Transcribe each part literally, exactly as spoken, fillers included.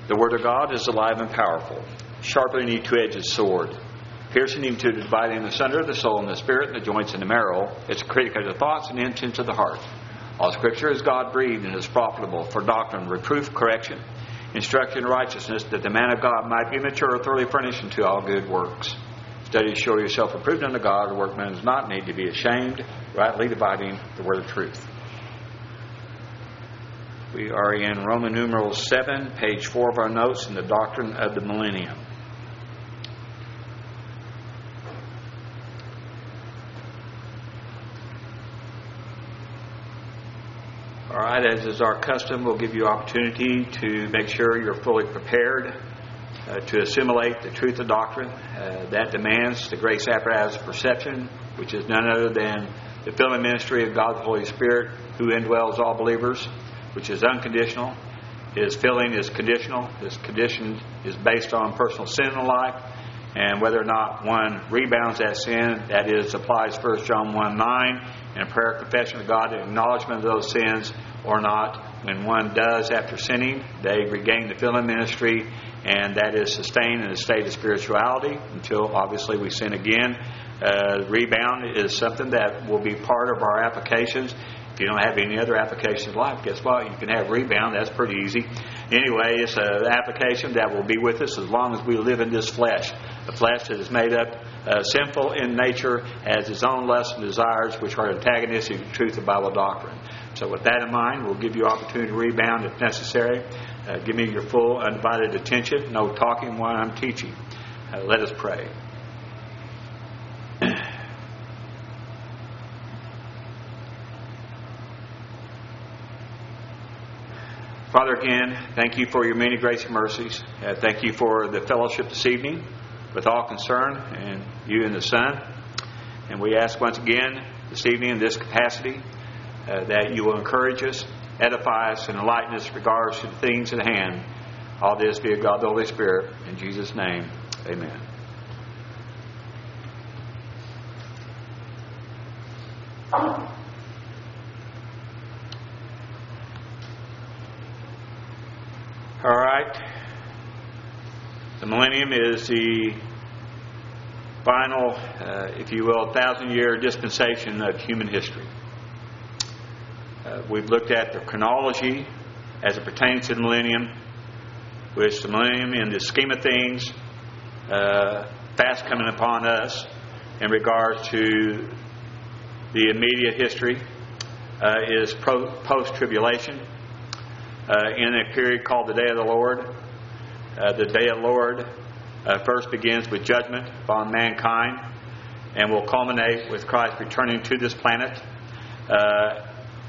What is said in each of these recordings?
The Word of God is alive and powerful, sharper than any two-edged sword, piercing even to the dividing asunder of the soul and the spirit and the joints and the marrow. It's a critic of the thoughts and intents of the heart. All Scripture is God-breathed and is profitable for doctrine, reproof, correction, instruction in righteousness, that the man of God might be mature, thoroughly furnished unto all good works. Study to show yourself approved unto God. A workman does not need to be ashamed, rightly dividing the word of truth. We are in Roman numeral seven, page four of our notes, in the doctrine of the millennium. All right, as is our custom, we'll give you opportunity to make sure you're fully prepared uh, to assimilate the truth of doctrine. Uh, that demands the grace apparatus of perception, which is none other than the filling ministry of God the Holy Spirit, who indwells all believers, which is unconditional. His filling is conditional. His condition is based on personal sin in life, and whether or not one rebounds that sin, that is, applies First John one nine, and prayer, confession of God, and acknowledgement of those sins, or not. When one does after sinning, they regain the filling ministry, and that is sustained in a state of spirituality until obviously we sin again. Uh, rebound is something that will be part of our applications. If you don't have any other applications in life, guess what? You can have rebound. That's pretty easy. Anyway, it's an application that will be with us as long as we live in this flesh. The flesh that is made up uh, sinful in nature, has its own lusts and desires, which are antagonistic to the truth of Bible doctrine. So with that in mind, we'll give you opportunity to rebound if necessary. Uh, give me your full, undivided attention. No talking while I'm teaching. Uh, let us pray. Father, again, thank you for your many grace and mercies. Uh, thank you for the fellowship this evening with all concerned, and you and the Son. And we ask once again this evening in this capacity uh, that you will encourage us, edify us, and enlighten us in regards to the things at hand. All this be of God the Holy Spirit. In Jesus' name, amen. All right. The millennium is the final, uh, if you will, thousand-year dispensation of human history. Uh, we've looked at the chronology as it pertains to the millennium, which the millennium, in the scheme of things, uh, fast coming upon us in regards to the immediate history, uh, is pro- post-tribulation. Uh, in a period called the Day of the Lord. Uh, the Day of the Lord uh, first begins with judgment upon mankind and will culminate with Christ returning to this planet uh,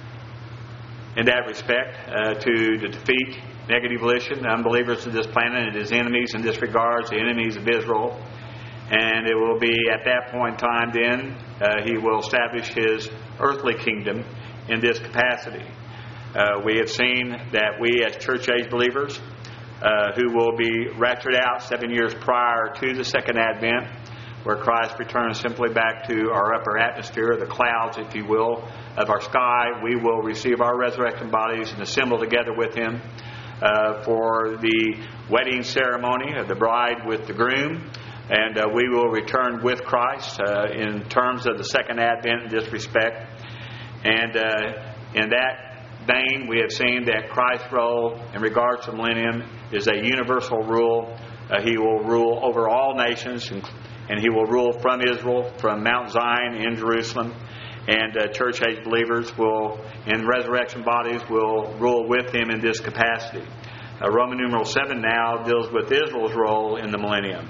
in that respect uh, to, to defeat negative volition, the unbelievers of this planet, and his enemies in this regard, the enemies of Israel. And it will be at that point in time then uh, he will establish his earthly kingdom in this capacity. Uh, we have seen that we as church-age believers uh, who will be raptured out seven years prior to the second advent, where Christ returns simply back to our upper atmosphere, the clouds, if you will, of our sky. We will receive our resurrection bodies and assemble together with Him uh, for the wedding ceremony of the bride with the groom. And uh, we will return with Christ uh, in terms of the second advent in this respect. And uh, in that vein, we have seen that Christ's role in regards to the millennium is a universal rule. Uh, he will rule over all nations, and, and He will rule from Israel, from Mount Zion in Jerusalem. And uh, church-age believers will, in resurrection bodies, will rule with Him in this capacity. Uh, Roman numeral seven now deals with Israel's role in the millennium.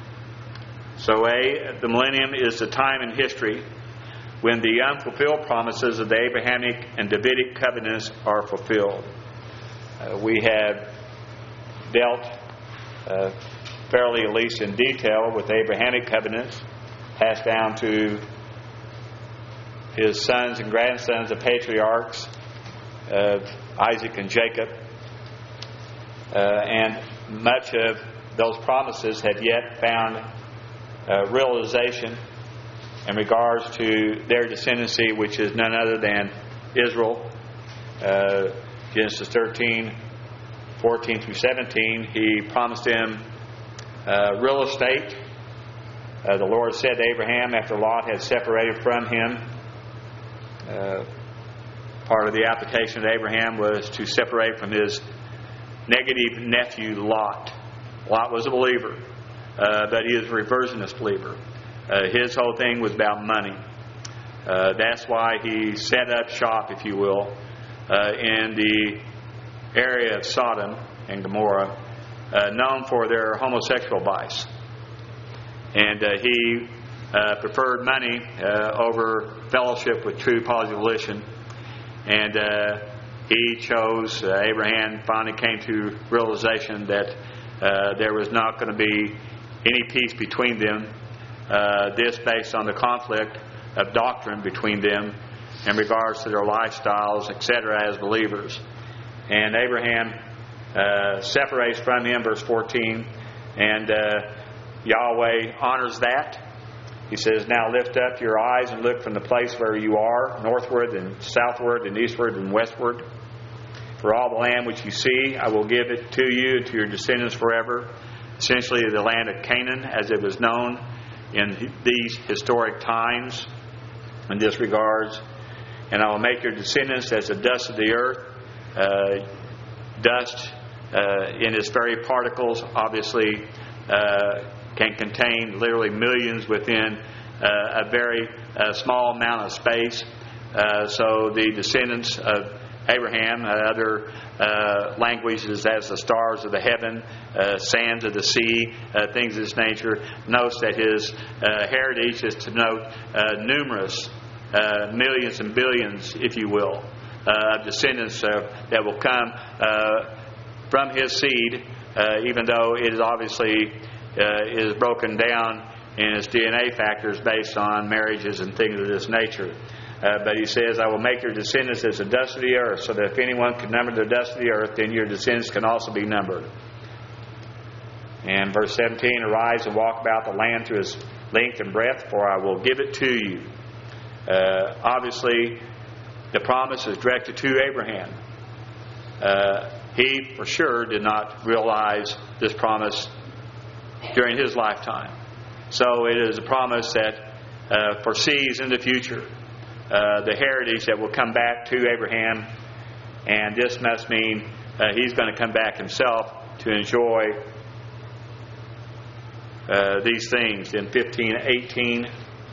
So A, the millennium is the time in history when the unfulfilled promises of the Abrahamic and Davidic covenants are fulfilled. Uh, we have dealt uh, fairly, at least in detail, with the Abrahamic covenants, passed down to his sons and grandsons, the patriarchs of Isaac and Jacob. Uh, and much of those promises have yet found uh, realization in regards to their descendancy, which is none other than Israel. Uh, Genesis thirteen fourteen through seventeen, He promised him uh, real estate. Uh, the Lord said to Abraham after Lot had separated from him, uh, part of the application of Abraham was to separate from his negative nephew Lot. Lot was a believer, uh, but he is a reversionist believer. Uh, his whole thing was about money. Uh, that's why he set up shop, if you will, uh, in the area of Sodom and Gomorrah, uh, known for their homosexual vice. And uh, he uh, preferred money uh, over fellowship with true positive volition. And uh, he chose, uh, Abraham finally came to realization that uh, there was not going to be any peace between them. Uh, this based on the conflict of doctrine between them in regards to their lifestyles, et cetera, as believers. And Abraham uh, separates from him, verse fourteen, and uh, Yahweh honors that. He says, "Now lift up your eyes and look from the place where you are, northward and southward and eastward and westward. For all the land which you see, I will give it to you and to your descendants forever." Essentially, the land of Canaan, as it was known in these historic times, in this regards. "And I will make your descendants as the dust of the earth." Uh, dust, uh, in its very particles, obviously, uh, can contain literally millions within uh, a very uh, small amount of space. Uh, so the descendants of Abraham, uh, other uh, languages as the stars of the heaven, uh, sands of the sea, uh, things of this nature. Notes that his uh, heritage is to note uh, numerous uh, millions and billions, if you will, uh, of descendants uh, that will come uh, from his seed, uh, even though it is obviously uh, is broken down in its D N A factors based on marriages and things of this nature. Uh, but he says, "I will make your descendants as the dust of the earth, so that if anyone can number the dust of the earth, then your descendants can also be numbered." And verse seventeen, "Arise and walk about the land through its length and breadth, for I will give it to you." Uh, obviously, the promise is directed to Abraham. Uh, he, for sure, did not realize this promise during his lifetime. So it is a promise that uh, foresees in the future Uh, the heritage that will come back to Abraham, and this must mean uh, he's going to come back himself to enjoy uh, these things. In fifteen eighteen,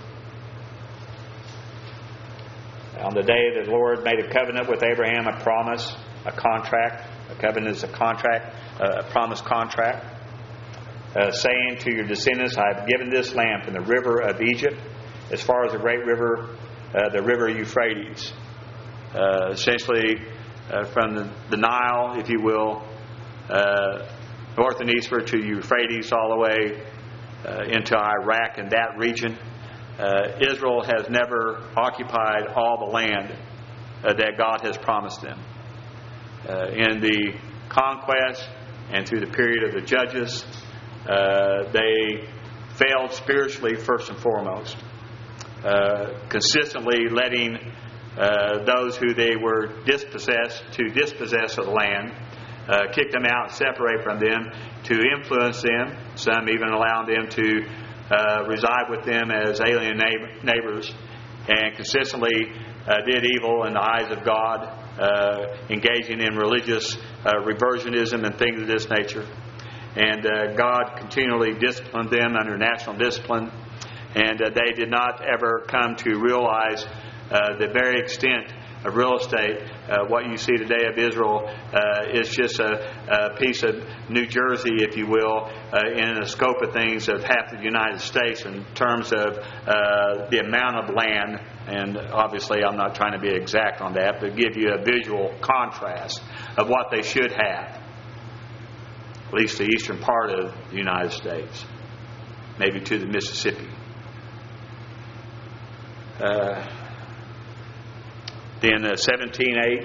on the day that the Lord made a covenant with Abraham, a promise, a contract. A covenant is a contract, uh, a promise contract, uh, saying to your descendants, "I have given this land from the river of Egypt as far as the great river, Uh, the river Euphrates," uh, essentially uh, from the, the Nile, if you will, uh, north and eastward to Euphrates, all the way uh, into Iraq and that region. Uh, Israel has never occupied all the land uh, that God has promised them. Uh, in the conquest and through the period of the Judges, uh, they failed spiritually first and foremost. Uh, consistently letting uh, those who they were dispossessed to dispossess of the land, uh, kick them out, separate from them, to influence them, some even allowing them to uh, reside with them as alien neighbors, and consistently uh, did evil in the eyes of God, uh, engaging in religious uh, reversionism and things of this nature. And uh, God continually disciplined them under national discipline. And uh, they did not ever come to realize uh, the very extent of real estate. Uh, what you see today of Israel uh, is just a, a piece of New Jersey, if you will, uh, in the scope of things of half the United States in terms of uh, the amount of land. And obviously I'm not trying to be exact on that, but give you a visual contrast of what they should have. At least the eastern part of the United States. Maybe to the Mississippi. Uh, then uh, seventeen eight,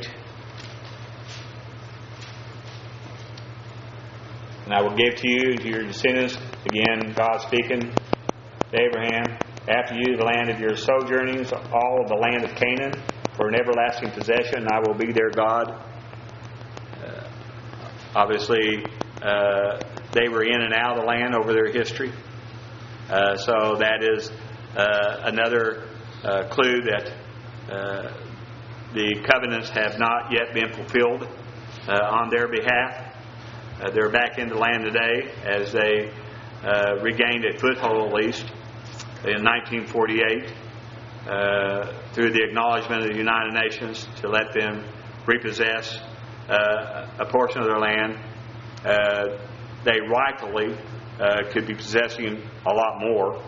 "And I will give to you and to your descendants," again God speaking to Abraham, "after you the land of your sojournings, all of the land of Canaan, for an everlasting possession, and I will be their God." Uh, Obviously, uh, they were in and out of the land over their history. Uh, so that is uh, another uh, clue that uh, the covenants have not yet been fulfilled uh, on their behalf. Uh, they're back in the land today as they uh, regained a foothold, at least, in nineteen forty-eight uh, through the acknowledgement of the United Nations to let them repossess uh, a portion of their land. Uh, they rightfully uh, could be possessing a lot more.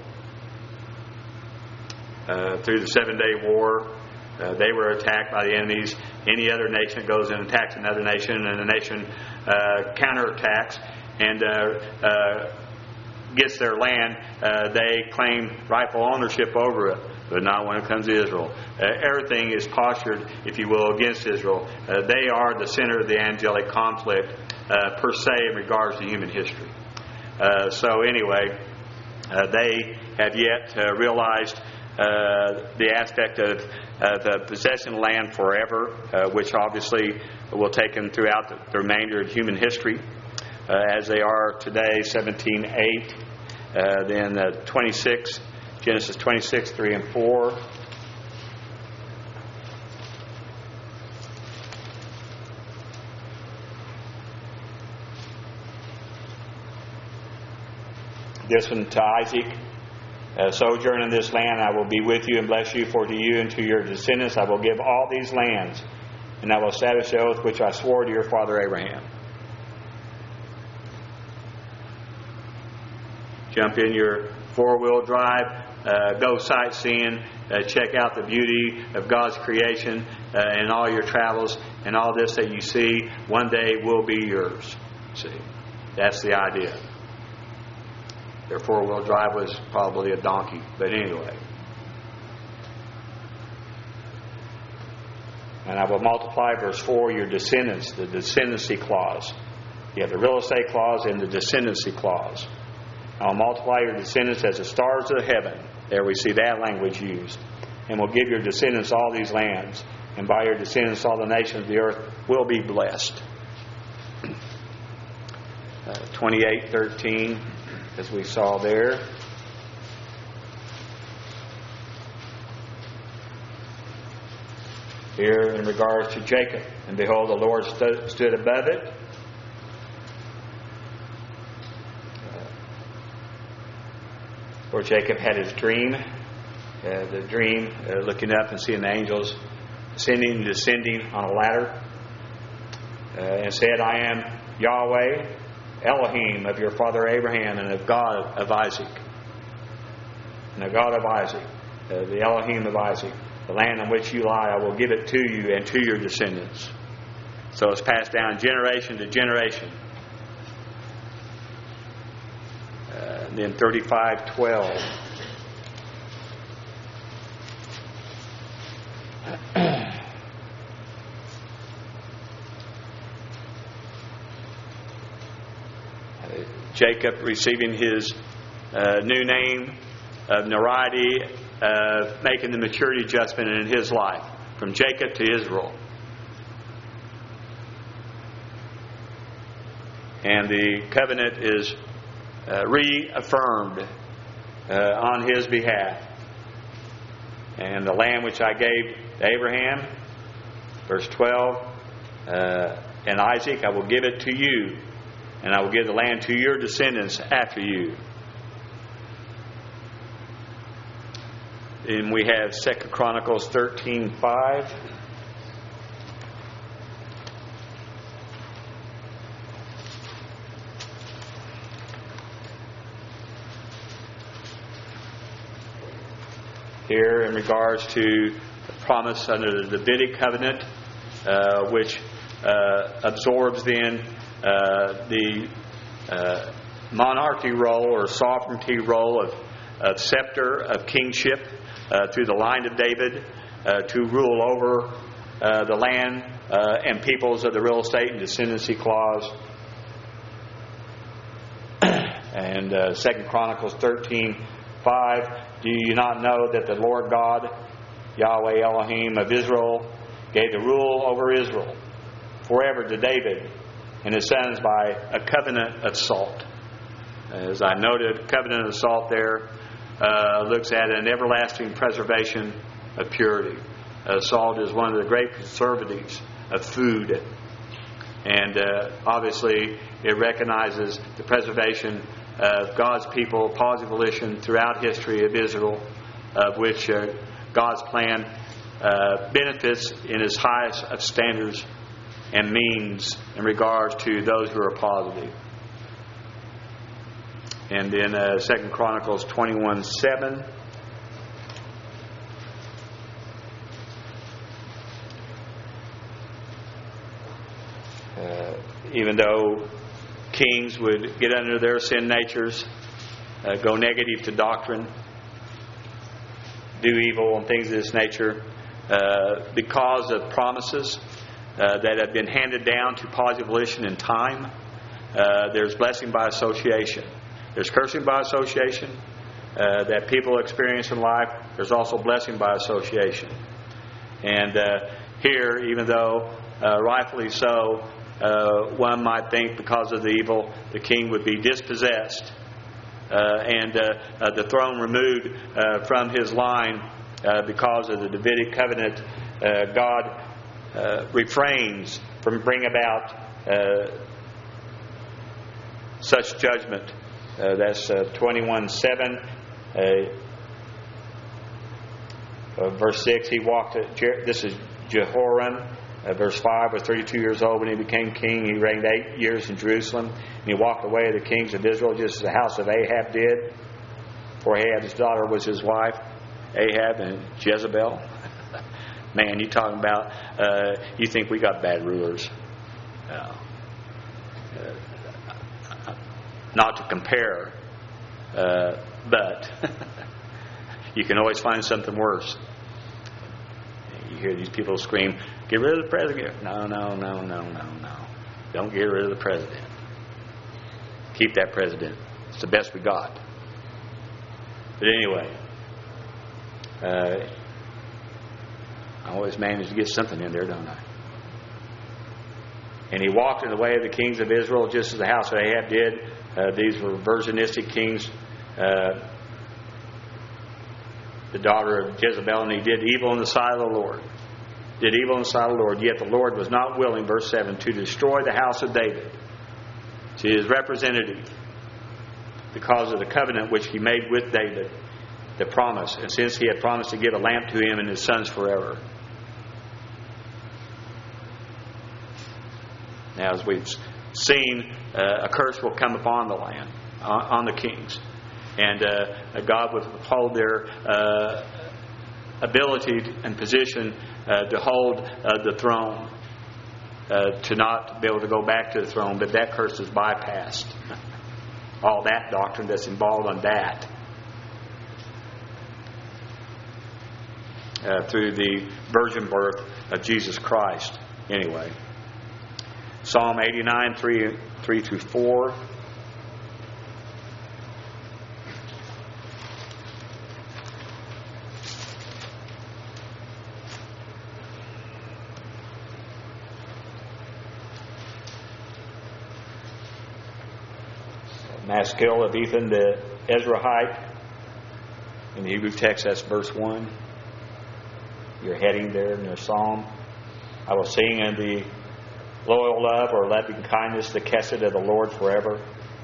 Uh, through the Seven-Day War, uh, they were attacked by the enemies. Any other nation goes and attacks another nation, and the nation uh, counterattacks and uh, uh, gets their land. Uh, they claim rightful ownership over it, but not when it comes to Israel. Uh, everything is postured, if you will, against Israel. Uh, they are the center of the angelic conflict, uh, per se, in regards to human history. Uh, so anyway, uh, they have yet uh, realized uh, the aspect of uh, the possession of land forever, uh, which obviously will take them throughout the, the remainder of human history, uh, as they are today, seventeen eight, uh, then uh, twenty-six, Genesis twenty-six, three and four. This one to Isaac. Uh, sojourn in this land, I will be with you and bless you, for to you and to your descendants I will give all these lands, and I will establish the oath which I swore to your father Abraham. Jump in your four-wheel drive, uh, go sightseeing, uh, check out the beauty of God's creation uh, in all your travels, and all this that you see one day will be yours. See, that's the idea. Their four-wheel drive was probably a donkey. But anyway. And I will multiply, verse four, your descendants, the descendancy clause. You have the real estate clause and the descendancy clause. I will multiply your descendants as the stars of heaven. There we see that language used. And will give your descendants all these lands. And by your descendants all the nations of the earth will be blessed. Uh, twenty-eight thirteen. As we saw there. Here in regards to Jacob. And behold, the Lord stood, stood above it. Uh, where Jacob had his dream. Uh, the dream, uh, looking up and seeing the angels ascending and descending on a ladder. Uh, and said, I am Yahweh, Elohim of your father Abraham, and of God of Isaac. And the God of Isaac, uh, the Elohim of Isaac, the land on which you lie, I will give it to you and to your descendants. So it's passed down generation to generation. Uh, then thirty-five twelve. Jacob receiving his uh, new name of notoriety, uh, making the maturity adjustment in his life from Jacob to Israel. And the covenant is uh, reaffirmed uh, on his behalf. And the land which I gave to Abraham, verse twelve, uh, and Isaac, I will give it to you. And I will give the land to your descendants after you. And we have Second Chronicles thirteen five. Here in regards to the promise under the Davidic covenant, uh, which uh, absorbs then Uh, the uh, monarchy role or sovereignty role of, of scepter of kingship uh, through the line of David uh, to rule over uh, the land uh, and peoples of the real estate and descendancy clause. And uh, Second Chronicles thirteen five, do you not know that the Lord God, Yahweh Elohim of Israel, gave the rule over Israel forever to David, and his sons by a covenant of salt. As I noted, covenant of salt there uh, looks at an everlasting preservation of purity. Uh, salt is one of the great conservatives of food. And uh, obviously it recognizes the preservation of God's people, positive volition throughout history of Israel, of which uh, God's plan uh, benefits in His highest of standards and means in regards to those who are positive. And in uh, Second Chronicles twenty-one seven, uh, even though kings would get under their sin natures, uh, go negative to doctrine, do evil and things of this nature, uh, because of promises uh, that have been handed down to positive volition in time, uh, there's blessing by association. There's cursing by association uh, that people experience in life. There's also blessing by association. And uh, here, even though uh, rightfully so, uh, one might think because of the evil, the king would be dispossessed uh, and uh, uh, the throne removed uh, from his line uh, because of the Davidic covenant. Uh, God uh, refrains from bringing about uh, such judgment. Uh, that's uh, twenty-one seven. Uh, uh, verse six, he walked at Jer- this is Jehoram. Uh, verse five, was thirty-two years old when he became king. He reigned eight years in Jerusalem. And he walked the way of the kings of Israel, just as the house of Ahab did. For Ahab's daughter was his wife, Ahab and Jezebel. Man, you talking about, uh, you think we got bad rulers. No. Uh, Not to compare, uh, but you can always find something worse. You hear these people scream, "Get rid of the president." No, no, no, no, no, no. Don't get rid of the president. Keep that president. It's the best we got. But anyway, uh, I always manage to get something in there, don't I? And he walked in the way of the kings of Israel, just as the house of Ahab did. Uh, these were virginistic kings, uh, the daughter of Jezebel, and he did evil in the sight of the Lord. Did evil in the sight of the Lord. Yet the Lord was not willing, verse seven, to destroy the house of David, to his representative, because of the covenant which he made with David, the promise, and since he had promised to give a lamp to him and his sons forever. Now, as we've seen, uh, a curse will come upon the land, on, on the kings. And uh, God will hold their uh, ability and position uh, to hold uh, the throne, uh, to not be able to go back to the throne, but that curse is bypassed. All that doctrine that's involved on that. Uh, through the virgin birth of Jesus Christ. Anyway. Psalm eighty-nine, three, three through four. Maskil of Ethan the Ezrahite. In the Hebrew text, that's verse one. Your heading there in your psalm. I will sing in the loyal love or loving kindness, the chesed of the Lord forever.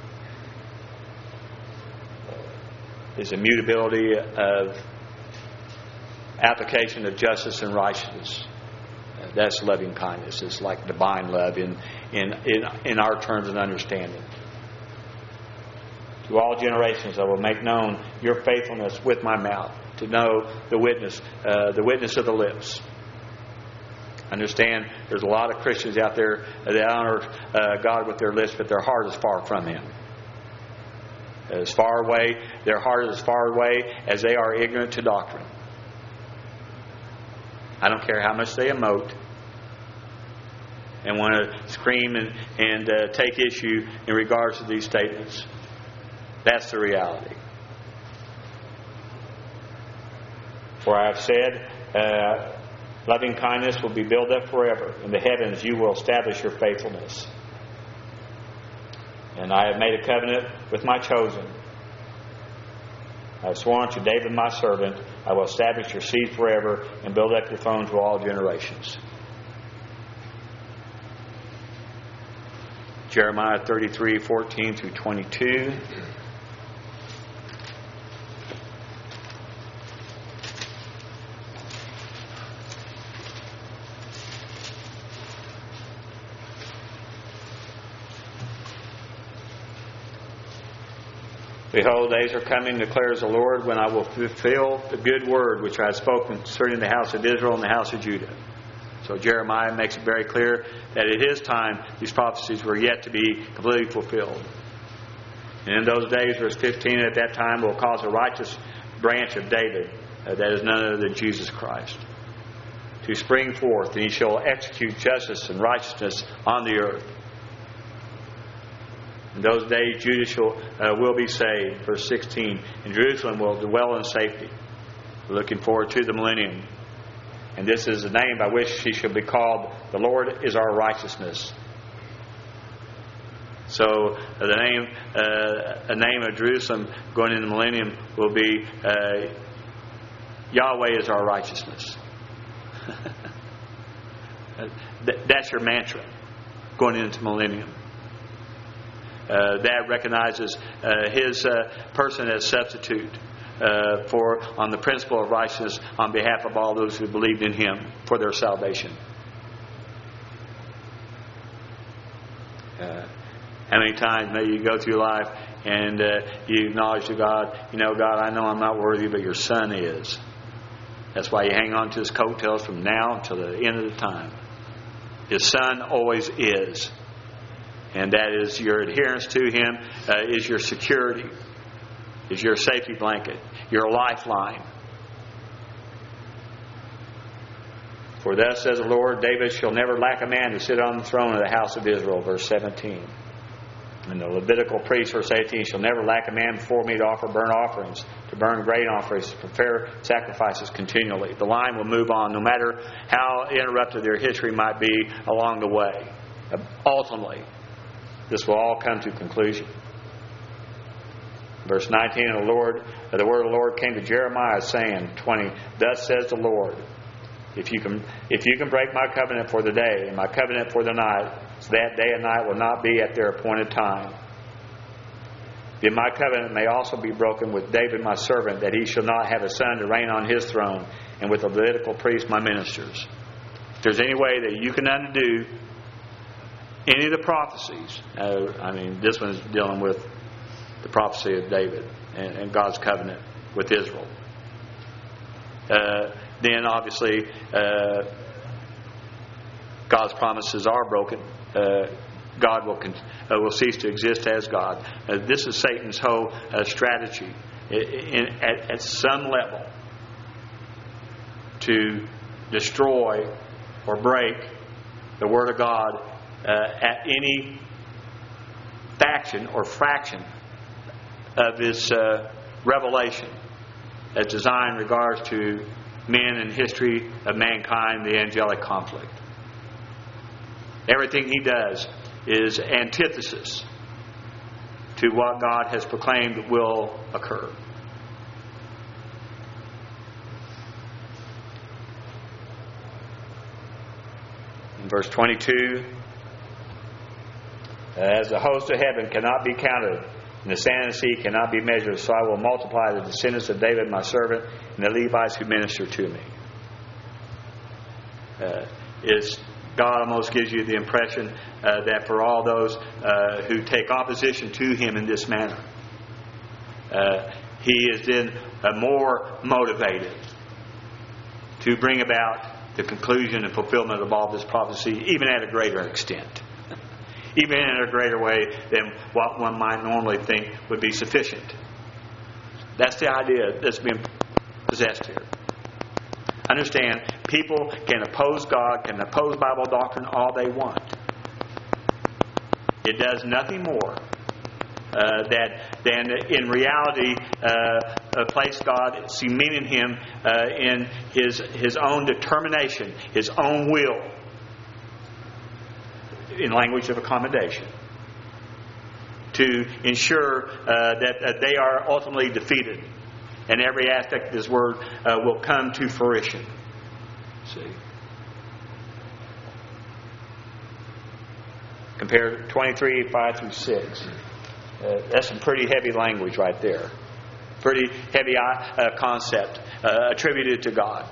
Is immutability of application of justice and righteousness. That's loving kindness. It's like divine love in, in, in, in our terms and understanding. To all generations I will make known your faithfulness with my mouth, to know the witness, uh, the witness of the lips. Understand, there's a lot of Christians out there that honor uh, God with their lips, but their heart is far from Him. As far away, their heart is as far away as they are ignorant to doctrine. I don't care how much they emote and want to scream and, and uh, take issue in regards to these statements. That's the reality. For I have said, uh, loving kindness will be built up forever. In the heavens you will establish your faithfulness. And I have made a covenant with my chosen. I have sworn to David my servant, I will establish your seed forever and build up your throne to all generations. Jeremiah thirty-three, fourteen through twenty-two. Behold, days are coming, declares the Lord, when I will fulfill the good word which I have spoken concerning the house of Israel and the house of Judah. So Jeremiah makes it very clear that at his time, these prophecies were yet to be completely fulfilled. And in those days, verse fifteen, at that time will cause a righteous branch of David, uh, that is none other than Jesus Christ, to spring forth, and he shall execute justice and righteousness on the earth. In those days, Judah shall, uh, will be saved. Verse sixteen, and Jerusalem will dwell in safety. We're looking forward to the millennium. And this is the name by which she shall be called, the Lord is our righteousness. So uh, the name, uh, a name of Jerusalem going into the millennium will be uh, Yahweh is our righteousness. That's your mantra going into millennium. Uh, that recognizes uh, His uh, person as substitute uh, for on the principle of righteousness on behalf of all those who believed in Him for their salvation. Uh, how many times maybe you go through life and uh, you acknowledge to God, you know, God, I know I'm not worthy, but your Son is. That's why you hang on to His coattails from now until the end of the time. His Son always is. And that is your adherence to Him, uh, is your security, is your safety blanket, your lifeline. For thus says the Lord, David shall never lack a man to sit on the throne of the house of Israel. Verse seventeen. And the Levitical priest, verse eighteen, shall never lack a man before me to offer burnt offerings, to burn grain offerings, to prepare sacrifices continually. The line will move on, no matter how interrupted their history might be along the way. Ultimately, this will all come to conclusion. Verse nineteen, and the Lord, the word of the Lord came to Jeremiah, saying, twenty, thus says the Lord, if you can, if you can break my covenant for the day and my covenant for the night, so that day and night will not be at their appointed time, then my covenant may also be broken with David my servant, that he shall not have a son to reign on his throne, and with the Levitical priests my ministers. If there's any way that you can undo any of the prophecies, uh, I mean, this one's dealing with the prophecy of David and, and God's covenant with Israel. Uh, then, obviously, uh, God's promises are broken. Uh, God will con- uh, will cease to exist as God. Uh, this is Satan's whole uh, strategy, in, in, at, at some level, to destroy or break the Word of God Uh, at any faction or fraction of His uh, revelation as designed in regards to men and history of mankind, the angelic conflict. Everything he does is antithesis to what God has proclaimed will occur. In verse twenty-two, as the host of heaven cannot be counted, and the sand of the sea cannot be measured, so I will multiply the descendants of David my servant, and the Levites who minister to me. Uh, it's, God almost gives you the impression uh, that for all those uh, who take opposition to Him in this manner, uh, He is then uh, more motivated to bring about the conclusion and fulfillment of all this prophecy, even at a greater extent. Even in a greater way than what one might normally think would be sufficient. That's the idea that's being possessed here. Understand, people can oppose God, can oppose Bible doctrine all they want. It does nothing more uh, that than in reality uh, uh, place God, cementing Him uh, in His His own determination, His own will, in language of accommodation. to ensure uh, that uh, they are ultimately defeated. And every aspect of His Word uh, will come to fruition. See? Compare twenty-three, five through six. Uh, that's some pretty heavy language right there. Pretty heavy uh, concept uh, attributed to God.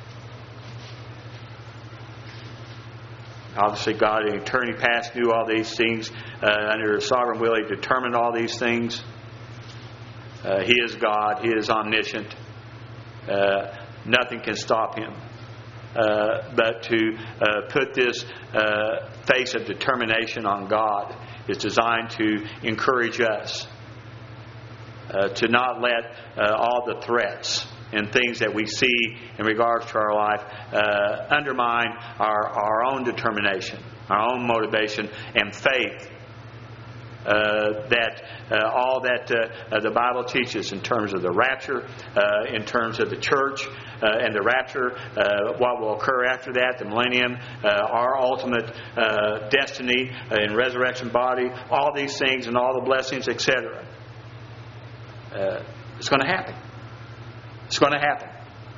Obviously, God in eternity past knew all these things. Uh, under His sovereign will, He determined all these things. Uh, he is God. He is omniscient. Uh, nothing can stop Him. Uh, but to uh, put this uh, face of determination on God is designed to encourage us uh, to not let uh, all the threats and things that we see in regards to our life uh, undermine our, our own determination, our own motivation and faith uh, that uh, all that uh, uh, the Bible teaches in terms of the rapture, uh, in terms of the church uh, and the rapture, uh, what will occur after that, the millennium, uh, our ultimate uh, destiny in resurrection body, all these things and all the blessings, et cetera. Uh, it's going to happen. It's going to happen.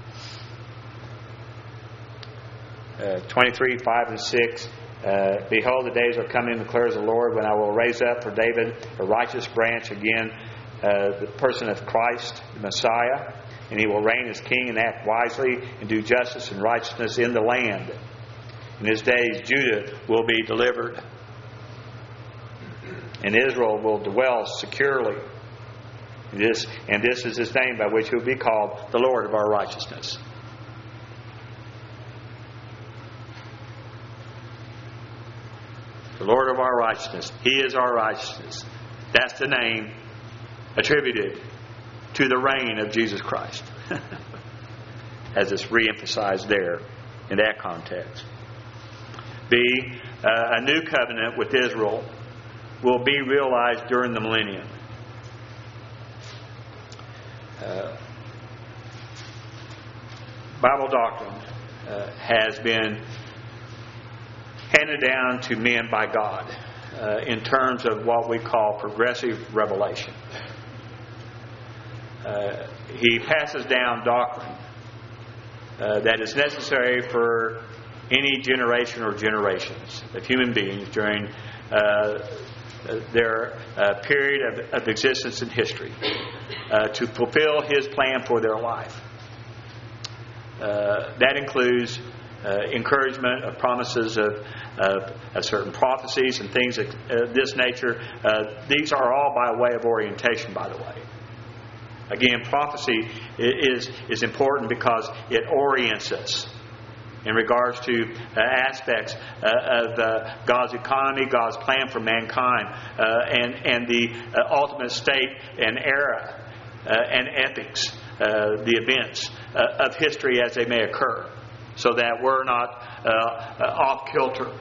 Uh, twenty-three, five and six. Uh, Behold, the days are coming, declares the Lord, when I will raise up for David a righteous branch again, uh, the person of Christ, the Messiah, and He will reign as king and act wisely and do justice and righteousness in the land. In His days, Judah will be delivered, and Israel will dwell securely. This, and this is His name by which He will be called the Lord of our righteousness. The Lord of our righteousness. He is our righteousness. That's the name attributed to the reign of Jesus Christ. As it's re-emphasized there in that context. B. Uh, a new covenant with Israel will be realized during the millennium. Uh, Bible doctrine uh, has been handed down to men by God uh, in terms of what we call progressive revelation. Uh, he passes down doctrine uh, that is necessary for any generation or generations of human beings during uh, their uh, period of, of existence in history uh, to fulfill His plan for their life. Uh, that includes uh, encouragement of promises of, of, of certain prophecies and things of uh, this nature. Uh, these are all by way of orientation, by the way. Again, prophecy is, is important because it orients us in regards to uh, aspects uh, of uh, God's economy, God's plan for mankind, uh, and, and the uh, ultimate state and era uh, and epics, uh, the events uh, of history as they may occur, so that we're not uh, uh, off-kilter.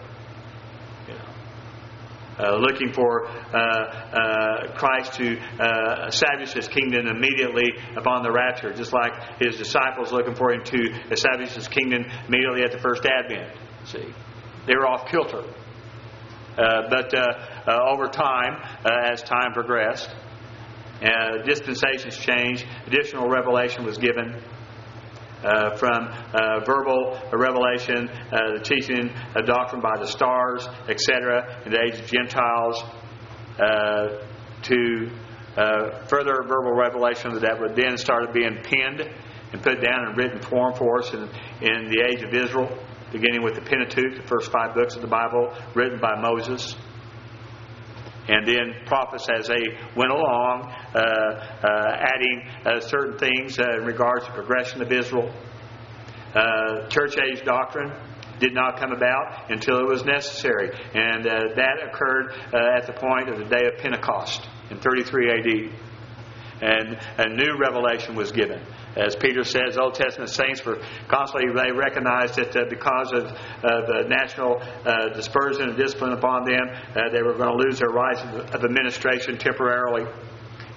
Uh, looking for uh, uh, Christ to uh, establish His kingdom immediately upon the rapture, just like His disciples looking for Him to establish His kingdom immediately at the first advent. See, they were off kilter. Uh, but uh, uh, over time, uh, as time progressed, uh, dispensations changed. Additional revelation was given. Uh, from uh, verbal revelation, uh, the teaching of doctrine by the stars, et cetera, in the age of Gentiles, uh, to uh, further verbal revelation that would then started being penned and put down in written form for us in, in the age of Israel, beginning with the Pentateuch, the first five books of the Bible, written by Moses. And then prophets, as they went along, uh, uh, adding uh, certain things uh, in regards to progression of Israel. Uh, church age doctrine did not come about until it was necessary. And uh, that occurred uh, at the point of the day of Pentecost in thirty-three A D. And a new revelation was given. As Peter says, Old Testament saints were constantly, they recognized that uh, because of uh, the national uh, dispersion and discipline upon them, uh, they were going to lose their rights of, of administration temporarily.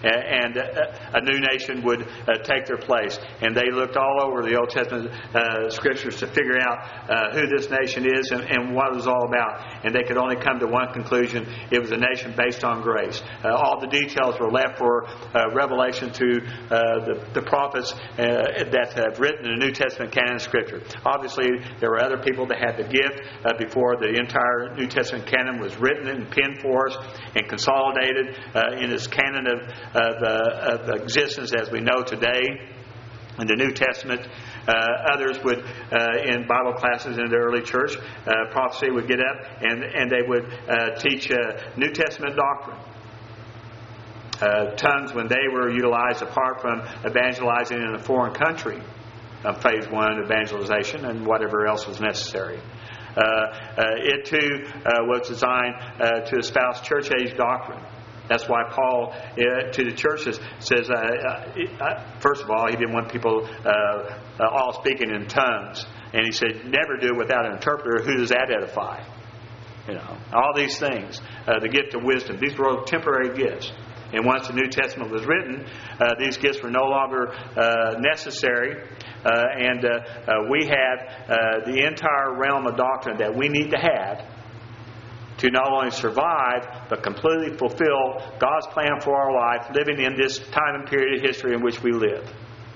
and a new nation would uh, take their place. And they looked all over the Old Testament uh, scriptures to figure out uh, who this nation is and, and what it was all about. And they could only come to one conclusion: it was a nation based on grace. Uh, all the details were left for uh, revelation to uh, the, the prophets uh, that have written the New Testament canon of Scripture. Obviously, there were other people that had the gift uh, before the entire New Testament canon was written and penned for us and consolidated uh, in its canon of, of, uh, of existence as we know today. In the New Testament, uh, others would, uh, in Bible classes in the early church, uh, prophecy would get up and, and they would uh, teach uh, New Testament doctrine. Uh, tongues, when they were utilized apart from evangelizing in a foreign country, uh, phase one, evangelization, and whatever else was necessary. Uh, uh, it too uh, was designed uh, to espouse church age doctrine. That's why Paul uh, to the churches says, uh, uh, first of all, he didn't want people uh, uh, all speaking in tongues. And he said, never do it without an interpreter. Who does that edify? You know, all these things. Uh, the gift of wisdom. These were temporary gifts. And once the New Testament was written, uh, these gifts were no longer uh, necessary. Uh, and uh, uh, we have uh, the entire realm of doctrine that we need to have to not only survive, but completely fulfill God's plan for our life, living in this time and period of history in which we live.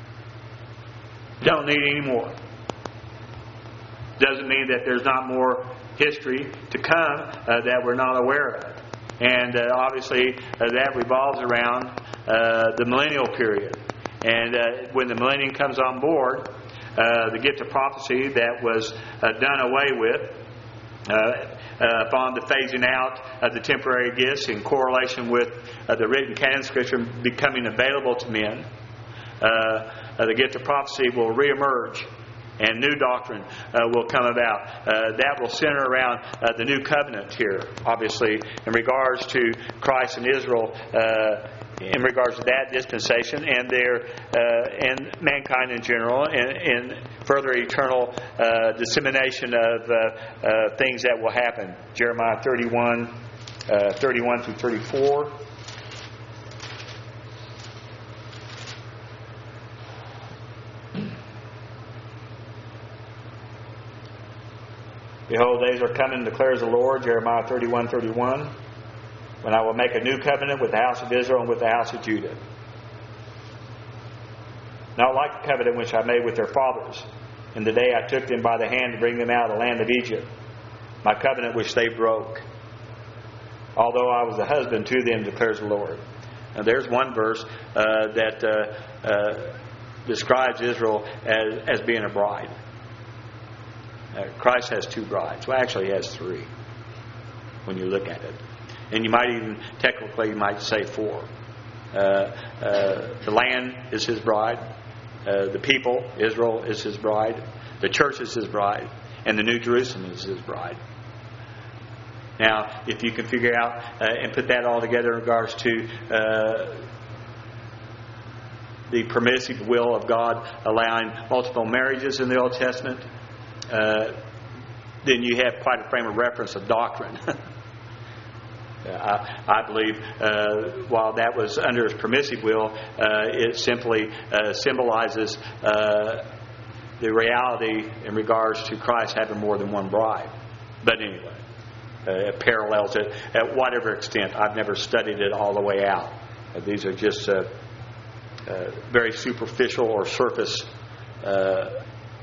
Don't need any more. Doesn't mean that there's not more history to come uh, that we're not aware of. And uh, obviously uh, that revolves around uh, the millennial period. And uh, when the millennium comes on board, uh, the gift of prophecy that was uh, done away with, uh, uh, upon the phasing out of the temporary gifts in correlation with uh, the written canon scripture becoming available to men, uh, uh, the gift of prophecy will reemerge. And new doctrine uh, will come about. Uh, that will center around uh, the new covenant here, obviously, in regards to Christ and Israel, uh, in regards to that dispensation and their uh, and mankind in general, and, and further eternal uh, dissemination of uh, uh, things that will happen. Jeremiah thirty-one, uh, thirty-one through thirty-four. Behold, days are coming, declares the Lord, Jeremiah thirty-one, thirty-one, when I will make a new covenant with the house of Israel and with the house of Judah. Not like the covenant which I made with their fathers in the day I took them by the hand to bring them out of the land of Egypt, my covenant which they broke, although I was a husband to them, declares the Lord. Now there's one verse uh, that uh, uh, describes Israel as, as being a bride. Uh, Christ has two brides. Well, actually, he has three when you look at it. And you might even, technically, you might say four. Uh, uh, the land is his bride. Uh, the people, Israel, is his bride. The church is his bride. And the New Jerusalem is his bride. Now, if you can figure out uh, and put that all together in regards to uh, the permissive will of God allowing multiple marriages in the Old Testament, Uh, then you have quite a frame of reference of doctrine. I, I believe uh, while that was under his permissive will, uh, it simply uh, symbolizes uh, the reality in regards to Christ having more than one bride. But anyway, uh, it parallels it at whatever extent. I've never studied it all the way out. Uh, these are just uh, uh, very superficial or surface uh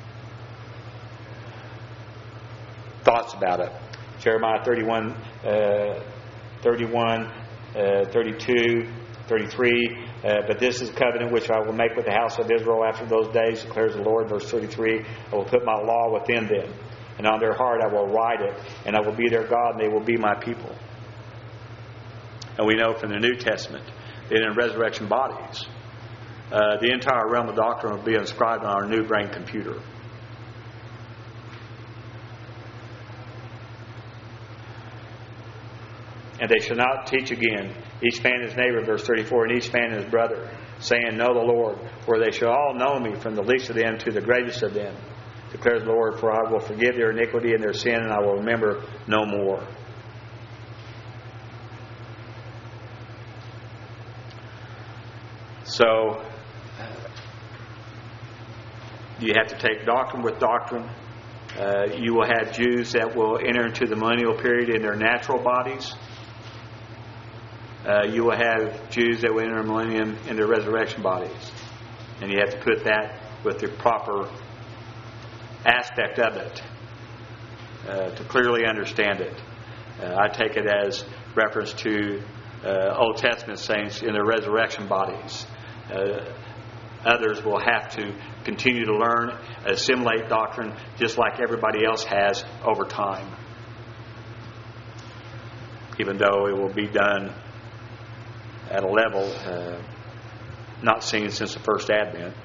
thoughts about it. Jeremiah thirty-one, uh, thirty-one, uh, thirty-two, thirty-three. Uh, but this is the covenant which I will make with the house of Israel after those days, declares the Lord. Verse thirty-three, I will put my law within them, and on their heart I will write it, and I will be their God, and they will be my people. And we know from the New Testament that in resurrection bodies, uh, the entire realm of doctrine will be inscribed on our new brain computer. And they shall not teach again, each man his neighbor, verse thirty-four, and each man his brother, saying, Know the Lord, for they shall all know me, from the least of them to the greatest of them, declares the Lord, for I will forgive their iniquity and their sin, and I will remember no more. So, you have to take doctrine with doctrine. Uh, you will have Jews that will enter into the millennial period in their natural bodies. Uh, you will have Jews that will enter the millennium in their resurrection bodies. And you have to put that with the proper aspect of it uh, to clearly understand it. Uh, I take it as reference to uh, Old Testament saints in their resurrection bodies. Uh, others will have to continue to learn, assimilate doctrine, just like everybody else has over time. Even though it will be done at a level uh, not seen since the first Advent.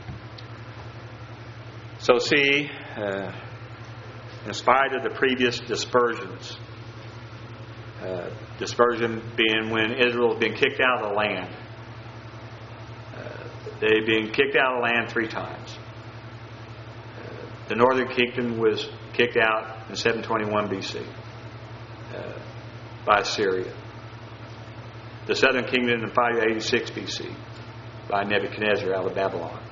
So see, uh, in spite of the previous dispersions, uh, dispersion being when Israel had been kicked out of the land. Uh, they'd been kicked out of the land three times. Uh, the northern kingdom was kicked out in seven twenty-one B C uh, by Assyria. The southern kingdom in five eighty-six B C by Nebuchadnezzar out of Babylon.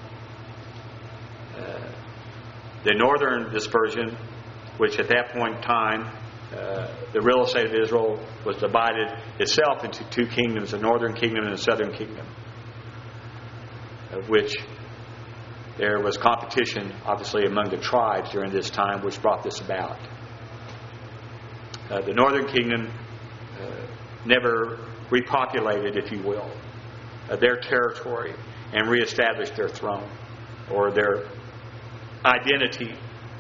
Uh, the northern dispersion, which at that point in time, uh, the real estate of Israel was divided itself into two kingdoms, the northern kingdom and the southern kingdom, of which there was competition, obviously, among the tribes during this time, which brought this about. Uh, the northern kingdom uh, never repopulated, if you will, uh, their territory and reestablished their throne or their identity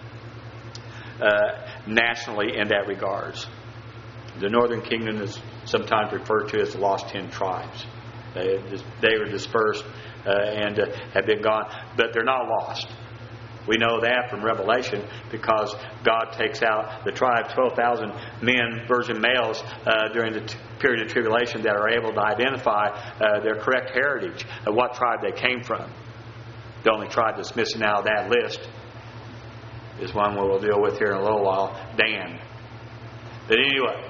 uh, nationally in that regards. The northern kingdom is sometimes referred to as the lost ten tribes. They, they were dispersed uh, and uh, have been gone, but they're not lost. We know that from Revelation because God takes out the tribe, twelve thousand men, virgin males, uh, during the t- period of tribulation that are able to identify uh, their correct heritage, of what tribe they came from. The only tribe that's missing out of that list is one we'll deal with here in a little while, Dan. But anyway,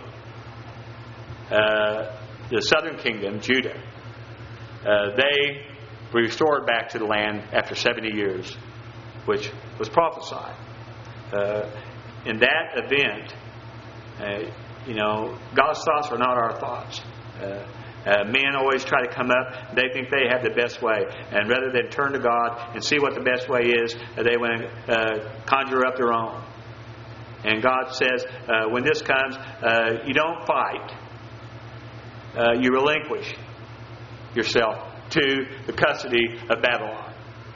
uh, the southern kingdom, Judah, uh, they were restored back to the land after seventy years. Which was prophesied. Uh, in that event, uh, you know, God's thoughts are not our thoughts. Uh, uh, men always try to come up. They think they have the best way. And rather than turn to God and see what the best way is, uh, they want to uh, conjure up their own. And God says, uh, when this comes, uh, you don't fight. Uh, you relinquish yourself to the custody of Babylon.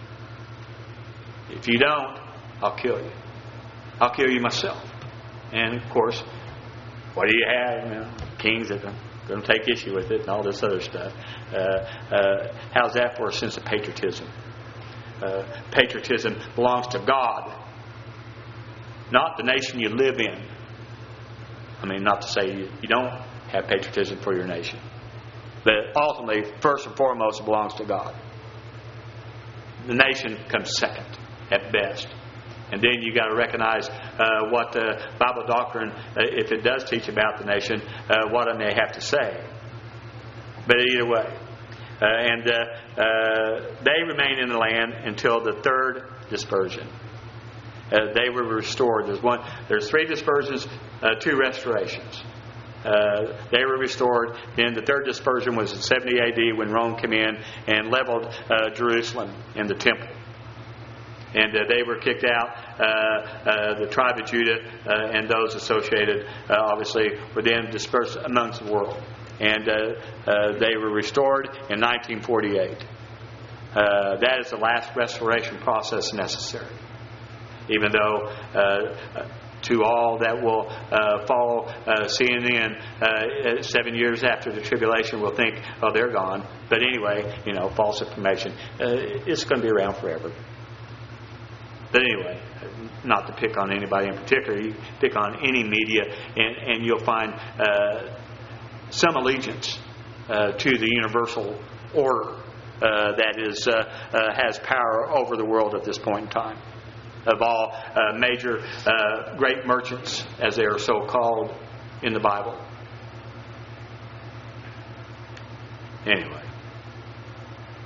If you don't, I'll kill you. I'll kill you myself. And of course, what do you have? You know, kings that are going to take issue with it and all this other stuff. Uh, uh, how's that for a sense of patriotism? Uh, patriotism belongs to God, not the nation you live in. I mean, not to say you, you don't have patriotism for your nation. But ultimately, first and foremost, it belongs to God. The nation comes second. At best. And then you got to recognize uh, what the Bible doctrine, uh, if it does teach about the nation, uh, what it may have to say. But either way. Uh, and uh, uh, they remain in the land until the third dispersion. Uh, they were restored. There's one. There's three dispersions, uh, two restorations. Uh, they were restored. Then the third dispersion was in seventy A D when Rome came in and leveled uh, Jerusalem and the temple. And uh, they were kicked out. Uh, uh, the tribe of Judah uh, and those associated, uh, obviously, were then dispersed amongst the world. And uh, uh, they were restored in nineteen forty-eight. Uh, that is the last restoration process necessary. Even though uh, to all that will uh, follow uh, C N N uh, seven years after the tribulation will think, oh, they're gone. But anyway, you know, false information. Uh, it's going to be around forever. But anyway, not to pick on anybody in particular, you pick on any media and, and you'll find uh, some allegiance uh, to the universal order uh, that is uh, uh, has power over the world at this point in time. Of all uh, major uh, great merchants, as they are so called in the Bible. Anyway.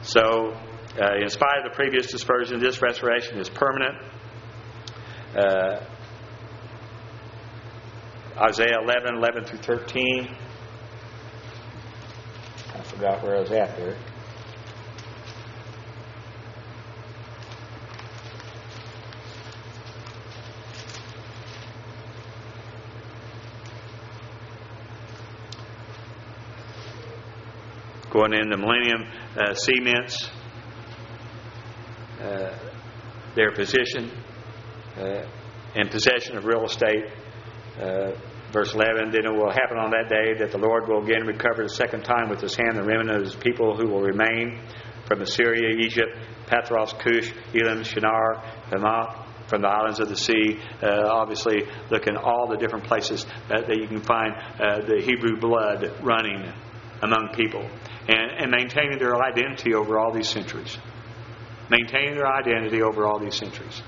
So, uh, in spite of the previous dispersion, this restoration is permanent. Uh, Isaiah eleven, eleven through thirteen. I forgot where I was at there. Going in the millennium uh, cements uh, their position uh, in possession of real estate. Uh, verse eleven, then it will happen on that day that the Lord will again recover the second time with his hand the remnant of his people who will remain from Assyria, Egypt, Pathros, Cush, Elam, Shinar, Hamath, from the islands of the sea. Uh, obviously, look in all the different places that, that you can find uh, the Hebrew blood running among people. And, and maintaining their identity over all these centuries. Maintaining their identity over all these centuries.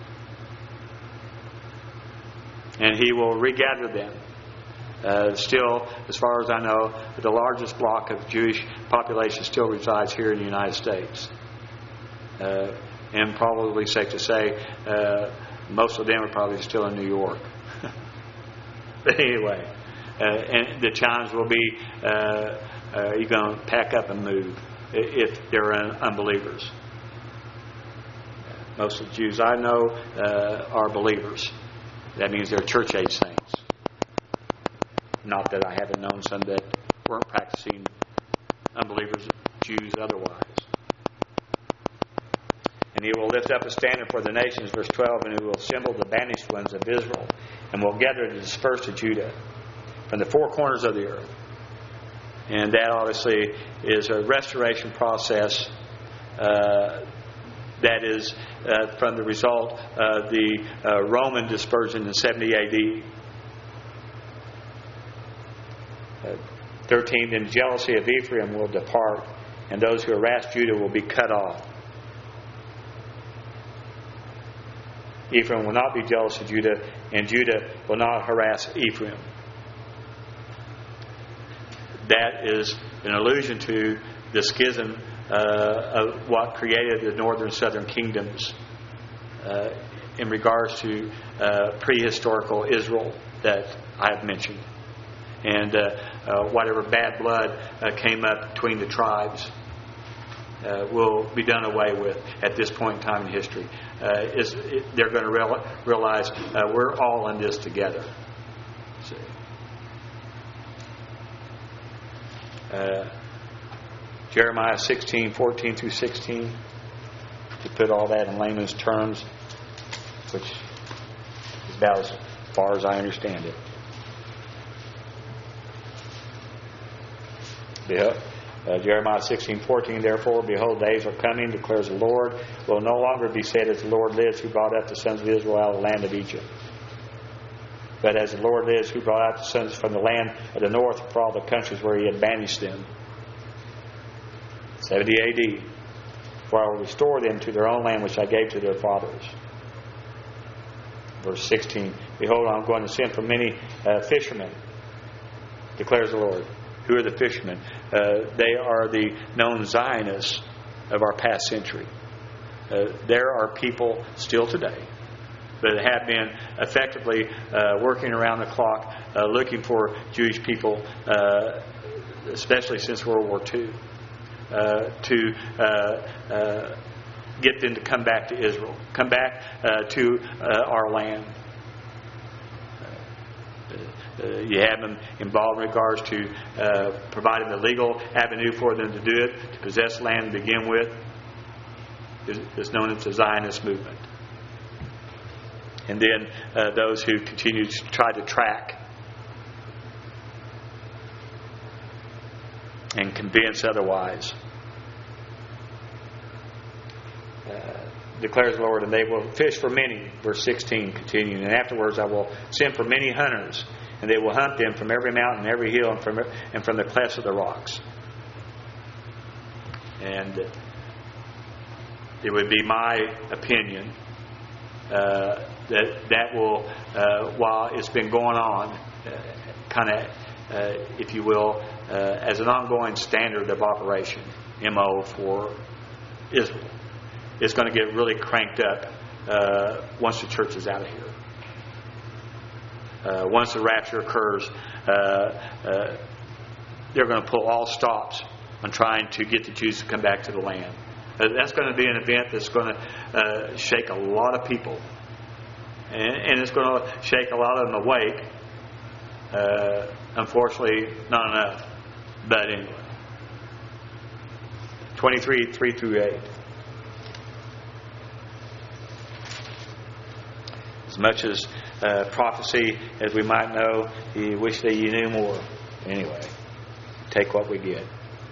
And he will regather them. Uh, still, as far as I know, the largest block of Jewish population still resides here in the United States. Uh, and probably safe to say, uh, most of them are probably still in New York. But anyway, uh, and the challenge will be, uh, uh, you're going to pack up and move if they're unbelievers. Most of the Jews I know uh, are believers. That means they're church-age saints. Not that I haven't known some that weren't practicing unbelievers, Jews otherwise. And he will lift up a standard for the nations, verse twelve, and he will assemble the banished ones of Israel, and will gather the dispersed of Judah from the four corners of the earth. And that obviously is a restoration process uh, that is uh, from the result of the uh, Roman dispersion in seventy A D. Uh, thirteen, then jealousy of Ephraim will depart, and those who harass Judah will be cut off. Ephraim will not be jealous of Judah, and Judah will not harass Ephraim. That is an allusion to the schism uh, of what created the northern and southern kingdoms uh, in regards to uh, prehistorical Israel that I have mentioned. And uh, uh, whatever bad blood uh, came up between the tribes uh, will be done away with at this point in time in history. Uh, is, it, they're going to real, realize uh, we're all in this together. See? Uh, Jeremiah sixteen, fourteen through sixteen, to put all that in layman's terms, which is about as far as I understand it. Yeah. Uh, Jeremiah sixteen, fourteen, therefore, behold, days are coming, declares the Lord, will no longer be said, as the Lord lives, who brought up the sons of Israel out of the land of Egypt. But as the Lord lives, who brought out the sons from the land of the north, for all the countries where he had banished them. seventy A D. For I will restore them to their own land, which I gave to their fathers. Verse sixteen, behold, I am going to send for many uh, fishermen, declares the Lord. Who are the fishermen? Uh, they are the known Zionists of our past century. Uh, there are people still today that have been effectively uh, working around the clock uh, looking for Jewish people, uh, especially since World War Two, uh, to uh, uh, get them to come back to Israel, come back uh, to uh, our land. Uh, you have them involved in regards to uh, providing the legal avenue for them to do it, to possess land to begin with. It's known as the Zionist movement. And then uh, those who continue to try to track and convince otherwise. Uh, declares the Lord, and they will fish for many, verse sixteen, continuing. And afterwards I will send for many hunters, and they will hunt them from every mountain, every hill, and from and from the clefts of the rocks. And it would be my opinion uh, that that will, uh, while it's been going on, uh, kind of, uh, if you will, uh, as an ongoing standard of operation, M O for Israel is going to get really cranked up uh, once the church is out of here. Uh, once the rapture occurs, uh, uh, they're going to pull all stops on trying to get the Jews to come back to the land. Uh, that's going to be an event that's going to uh, shake a lot of people. And, and it's going to shake a lot of them awake. Uh, unfortunately, not enough. But anyway. twenty-three, three through eight. As much as uh, prophecy as we might know, you wish that you knew more. Anyway, take what we get.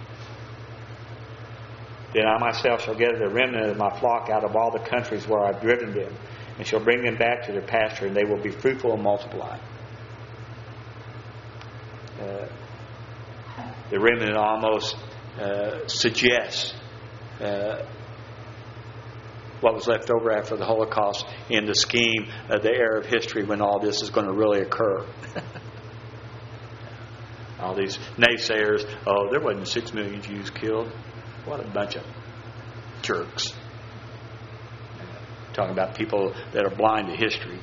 Then I myself shall gather the remnant of my flock out of all the countries where I've driven them, and shall bring them back to their pasture, and they will be fruitful and multiply. Uh, the remnant almost uh, suggests uh, what was left over after the Holocaust in the scheme of the era of history when all this is going to really occur. All these naysayers, oh, there wasn't six million Jews killed. What a bunch of jerks. Talking about people that are blind to history.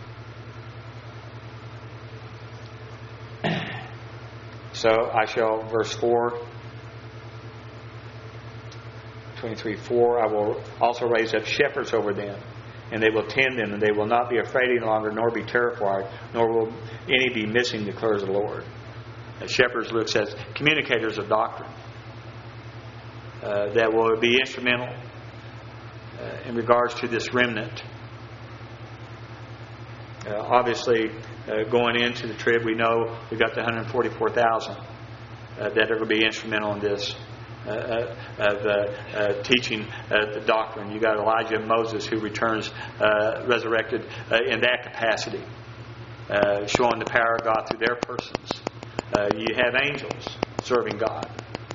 So I shall, verse four, twenty-three four, I will also raise up shepherds over them, and they will tend them, and they will not be afraid any longer, nor be terrified, nor will any be missing, declares the Lord. As shepherds looks as communicators of doctrine uh, that will be instrumental uh, in regards to this remnant. Uh, obviously, uh, going into the trib, we know we've got the one hundred forty-four thousand uh, that are going to be instrumental in this. Uh, of uh, uh, teaching uh, the doctrine. You got Elijah and Moses who returns uh, resurrected uh, in that capacity, uh, showing the power of God through their persons. Uh, you have angels serving God.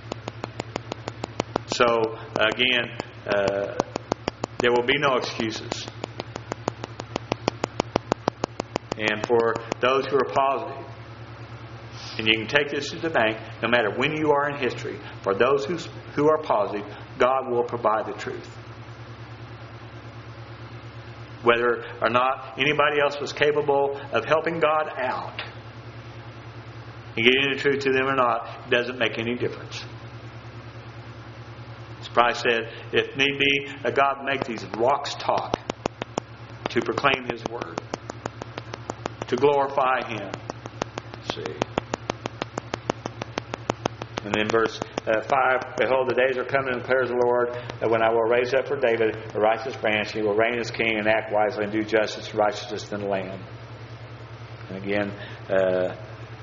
So again, uh, there will be no excuses. And for those who are positive, and you can take this to the bank, no matter when you are in history, for those who, who are positive, God will provide the truth. Whether or not anybody else was capable of helping God out and getting the truth to them or not, doesn't make any difference. As Christ said, if need be, God make these rocks talk to proclaim His word, to glorify Him. See. And then verse uh, five, behold, the days are coming, declares the Lord, uh, when I will raise up for David a righteous branch. He will reign as king and act wisely and do justice and righteousness in the land. And again, uh,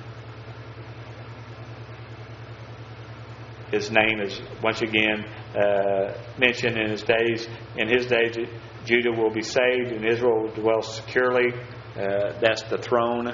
his name is once again uh, mentioned in his days. In his days, Judah will be saved and Israel will dwell securely. Uh, that's the throne.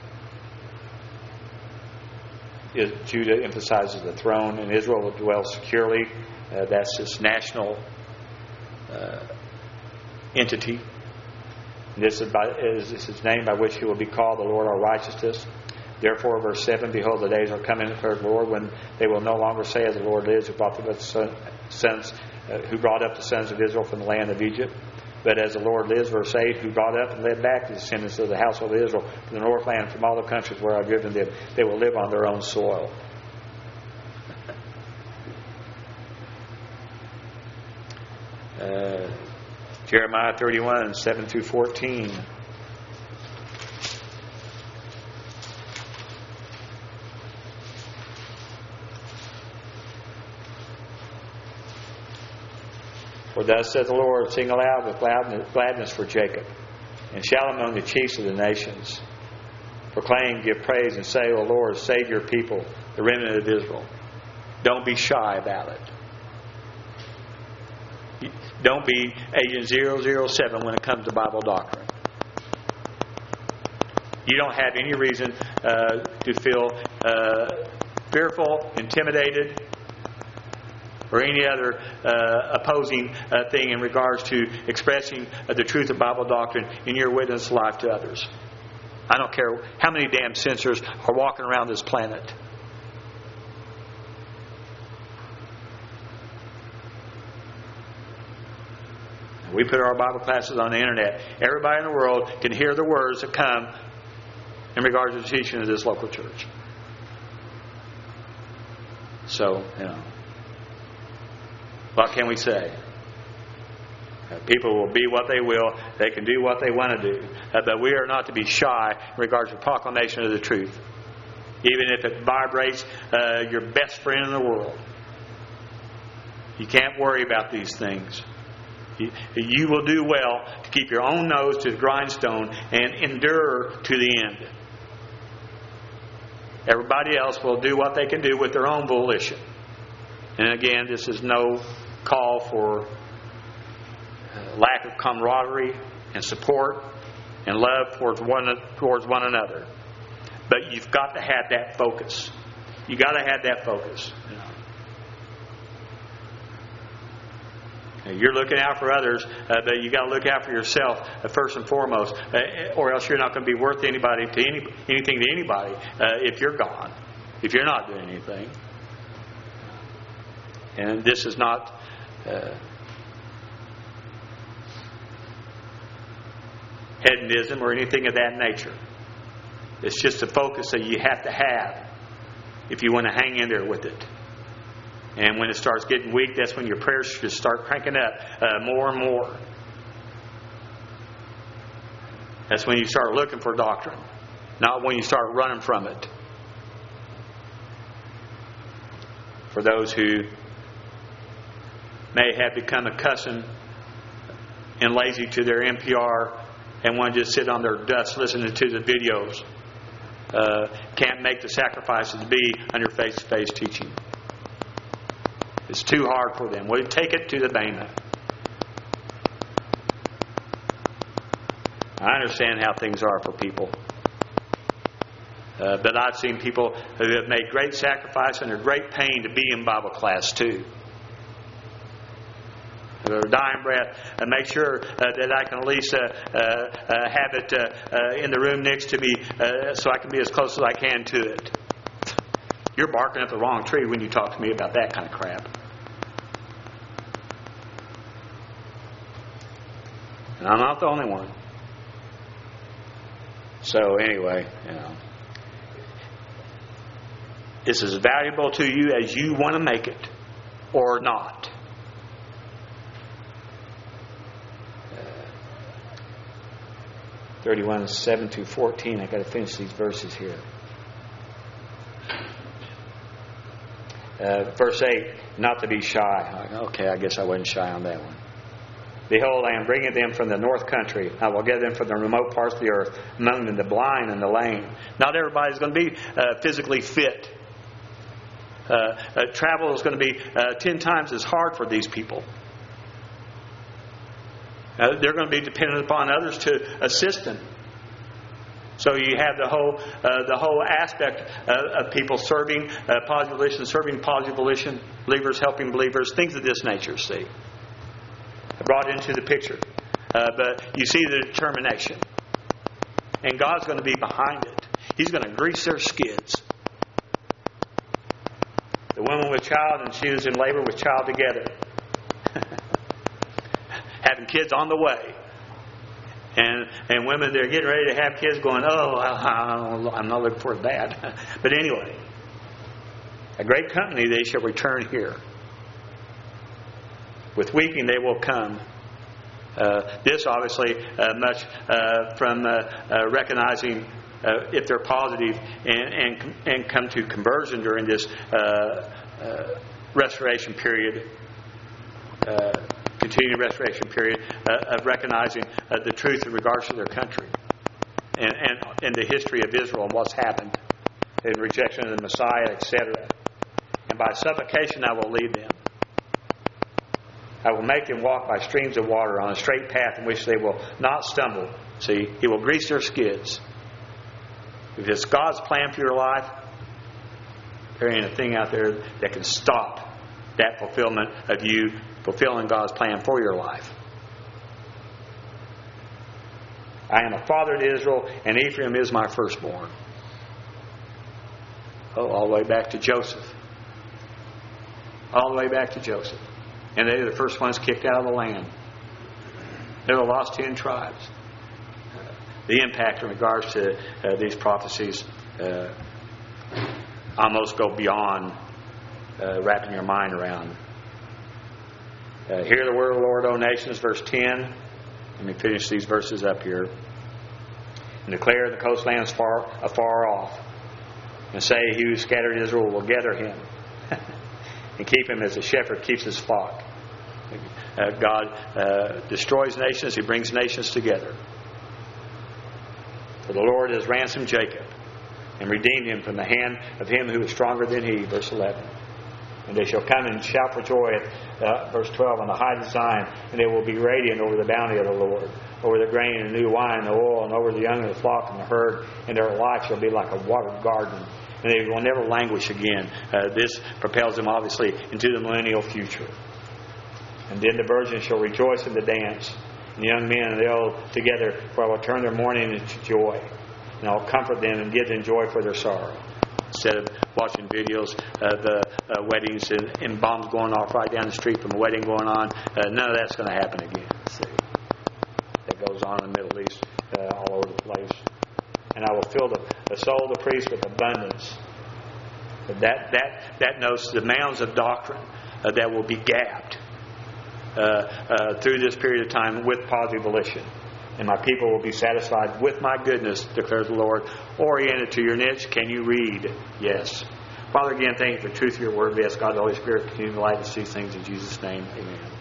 Judah emphasizes the throne, and Israel will dwell securely. Uh, that's his national uh, entity. This is, by, is, is his name by which he will be called the Lord our righteousness. Therefore, verse seven, behold, the days are coming, declares the Lord, when they will no longer say, as the Lord lives, who brought the sons, uh, who brought up the sons of Israel from the land of Egypt. But as the Lord lives, verse eight, who brought up and led back the descendants of the household of Israel from the north land, from all the countries where I've driven them, they will live on their own soil. Uh, Jeremiah thirty-one, seven through fourteen. For thus saith the Lord, sing aloud with gladness for Jacob, and shout among the chiefs of the nations. Proclaim, give praise, and say, O Lord, save your people, the remnant of Israel. Don't be shy about it. Don't be Agent zero zero seven when it comes to Bible doctrine. You don't have any reason uh, to feel uh, fearful, intimidated, or any other uh, opposing uh, thing in regards to expressing uh, the truth of Bible doctrine in your witness life to others. I don't care how many damn censors are walking around this planet. We put our Bible classes on the internet. Everybody in the world can hear the words that come in regards to the teaching of this local church. So, you know, what can we say? Uh, people will be what they will. They can do what they want to do. Uh, but we are not to be shy in regards to proclamation of the truth. Even if it vibrates uh, your best friend in the world. You can't worry about these things. You, you will do well to keep your own nose to the grindstone and endure to the end. Everybody else will do what they can do with their own volition. And again, this is no call for lack of camaraderie and support and love towards one towards one another. But you've got to have that focus. You've got to have that focus. You know. You're looking out for others, uh, but you got to look out for yourself uh, first and foremost, uh, or else you're not going to be worth anybody to any, anything to anybody uh, if you're gone, if you're not doing anything. And this is not uh, hedonism or anything of that nature. It's just a focus that you have to have if you want to hang in there with it. And when it starts getting weak, that's when your prayers should start cranking up uh, more and more. That's when you start looking for doctrine, not when you start running from it. For those who may have become accustomed and lazy to their N P R and want to just sit on their dust listening to the videos, uh, can't make the sacrifices to be under face-to-face teaching. It's too hard for them. We'll take it to the Bema. I understand how things are for people. Uh, but I've seen people who have made great sacrifice under great pain to be in Bible class too. Their dying breath, and make sure uh, that I can at least uh, uh, uh, have it uh, uh, in the room next to me uh, so I can be as close as I can to it. You're barking up the wrong tree when you talk to me about that kind of crap. And I'm not the only one. So anyway, you know, it's as valuable to you as you want to make it or not. thirty-one, seven to fourteen. I've got to finish these verses here. Uh, verse eight, not to be shy. Okay, I guess I wasn't shy on that one. Behold, I am bringing them from the north country. I will gather them from the remote parts of the earth, among them the blind and the lame. Not everybody's going to be uh, physically fit. Uh, uh, travel is going to be uh, ten times as hard for these people. Uh, they're going to be dependent upon others to assist them. So you have the whole uh, the whole aspect uh, of people serving uh, positive volition, serving positive volition, believers helping believers, things of this nature. See, brought into the picture, uh, but you see the determination, and God's going to be behind it. He's going to grease their skids. The woman with child, and she was in labor with child together. Having kids on the way. And and women, they're getting ready to have kids going, oh, I'm not looking for that. But anyway, a great company they shall return here. With weeping they will come. Uh, this obviously uh, much uh, from uh, uh, recognizing uh, if they're positive and, and, and come to conversion during this uh, uh, restoration period. Uh, continuing restoration period uh, of recognizing uh, the truth in regards to their country and, and, and the history of Israel and what's happened in rejection of the Messiah, et cetera. And by supplication I will lead them. I will make them walk by streams of water on a straight path in which they will not stumble. See, He will grease their skids. If it's God's plan for your life, there ain't a thing out there that can stop that fulfillment of you fulfilling God's plan for your life. I am a father to Israel, and Ephraim is my firstborn. Oh, all the way back to Joseph. All the way back to Joseph. And they were the first ones kicked out of the land. They're the lost ten tribes. Uh, the impact in regards to uh, these prophecies uh, almost go beyond uh, wrapping your mind around. Uh, Hear the word of the Lord, O nations, verse ten. Let me finish these verses up here. And declare the coastlands far afar off, and say, He who scattered Israel will gather him, and keep him as a shepherd keeps his flock. Uh, God uh, destroys nations, He brings nations together. For the Lord has ransomed Jacob, and redeemed him from the hand of him who is stronger than he. Verse eleven. And they shall come and shout for joy at uh, verse twelve on the height of Zion, and they will be radiant over the bounty of the Lord, over the grain and the new wine and the oil, and over the young of the flock and the herd, and their life shall be like a watered garden, and they will never languish again. Uh, this propels them obviously into the millennial future. And then the virgins shall rejoice in the dance, and the young men and the old together, for I will turn their mourning into joy, and I will comfort them and give them joy for their sorrow. Instead of watching videos of uh, uh, weddings and, and bombs going off right down the street from a wedding going on, uh, none of that's going to happen again. See, that goes on in the Middle East, uh, all over the place. And I will fill the, the soul of the priest with abundance. But that that that knows the mounds of doctrine uh, that will be gapped uh, uh, through this period of time with positive volition. And my people will be satisfied with my goodness, declares the Lord. Oriented to your niche, can you read? Yes. Father, again, thank you for the truth of your word. We ask God, the Holy Spirit, continue to light us these things in Jesus' name. Amen.